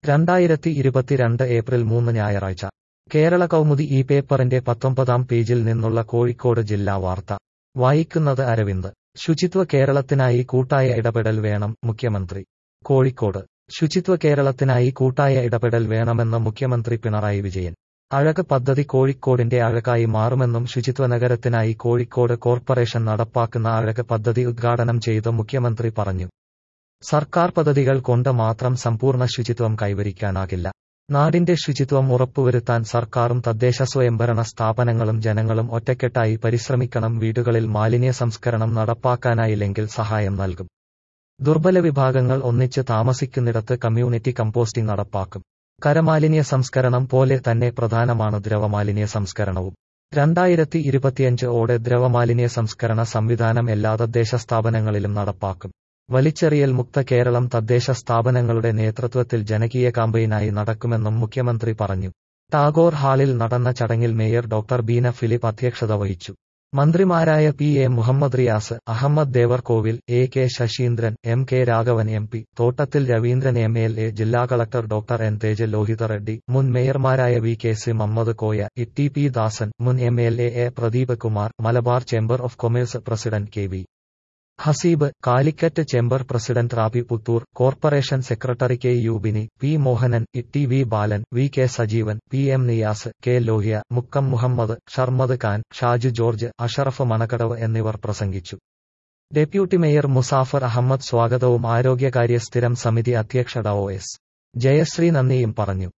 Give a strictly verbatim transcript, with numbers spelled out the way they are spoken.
രണ്ടായിരത്തി ഇരുപത്തിരണ്ട് ഏപ്രിൽ മൂന്ന് ഞായറാഴ്ച കേരള കൗമുദി ഈ പേപ്പറിന്റെ പത്തൊമ്പതാം പേജിൽ നിന്നുള്ള കോഴിക്കോട് ജില്ലാ വാർത്ത വായിക്കുന്നത് അരവിന്ദ്. ശുചിത്വ കേരളത്തിനായി കൂട്ടായ ഇടപെടൽ വേണം, മുഖ്യമന്ത്രി. കോഴിക്കോട്. ശുചിത്വ കേരളത്തിനായി കൂട്ടായ ഇടപെടൽ വേണമെന്ന് മുഖ്യമന്ത്രി പിണറായി വിജയൻ. അഴക് പദ്ധതി കോഴിക്കോടിന്റെ അഴകായി മാറുമെന്നും ശുചിത്വ നഗരത്തിനായി കോഴിക്കോട് കോർപ്പറേഷൻ നടപ്പാക്കുന്ന അഴക് പദ്ധതി ഉദ്ഘാടനം ചെയ്ത് മുഖ്യമന്ത്രി പറഞ്ഞു. സർക്കാർ പദ്ധതികൾ കൊണ്ട് മാത്രം സമ്പൂർണ്ണ ശുചിത്വം കൈവരിക്കാനാകില്ല. നാടിന്റെ ശുചിത്വം ഉറപ്പുവരുത്താൻ സർക്കാരും തദ്ദേശ സ്വയംഭരണ സ്ഥാപനങ്ങളും ജനങ്ങളും ഒറ്റക്കെട്ടായി പരിശ്രമിക്കണം. വീടുകളിൽ മാലിന്യ സംസ്കരണം നടപ്പാക്കാനായില്ലെങ്കിൽ സഹായം നൽകും. ദുർബല വിഭാഗങ്ങൾ ഒന്നിച്ച് താമസിക്കുന്നിടത്ത് കമ്മ്യൂണിറ്റി കമ്പോസ്റ്റിംഗ് നടപ്പാക്കും. കരമാലിന്യ സംസ്കരണം പോലെ തന്നെ പ്രധാനമാണ് ദ്രവമാലിന്യ സംസ്കരണവും. രണ്ടായിരത്തി ഇരുപത്തിയഞ്ച് ഓടെ ദ്രവമാലിന്യ സംസ്കരണ സംവിധാനം എല്ലാ തദ്ദേശ സ്ഥാപനങ്ങളിലും നടപ്പാക്കും. വലിച്ചെറിയൽ മുക്ത കേരളം തദ്ദേശ സ്ഥാപനങ്ങളുടെ നേതൃത്വത്തിൽ ജനകീയ കാമ്പയിനായി നടക്കുമെന്നും മുഖ്യമന്ത്രി പറഞ്ഞു. ടാഗോർ ഹാളിൽ നടന്ന ചടങ്ങിൽ മേയർ ഡോക്ടർ ബീന ഫിലിപ്പ് അധ്യക്ഷത വഹിച്ചു. മന്ത്രിമാരായ P A Muhammad Riyas, Ahammad Devarkovil, A K Saseendran, M K Raghavan M P, Thottathil Ravindran M L A, ജില്ലാ collector doctor N Tej Lohitha Reddy, മുൻ മേയർമാരായ V K C Mammed Koya, E T P Dasan, മുൻ M L A A Pradeep Kumar, Malabar chamber of commerce president K V Haseeb, Calicut chamber president Rabi Puthur, corporation secretary K Yubini, P Mohanan, E T V Balan, V K Sajeevan, P M Niyas, K Lohya, Mukkam Muhammad, Sharmad Khan, Shaju George, Ashraf Manakkadavu എന്നിവർ പ്രസംഗിച്ചു. Deputy mayor Muzaffar Ahmed സ്വാഗതവും ആരോഗ്യകാര്യ സ്ഥിരം സമിതി അധ്യക്ഷ ഡോ S Jayashree നന്ദിയും പറഞ്ഞു.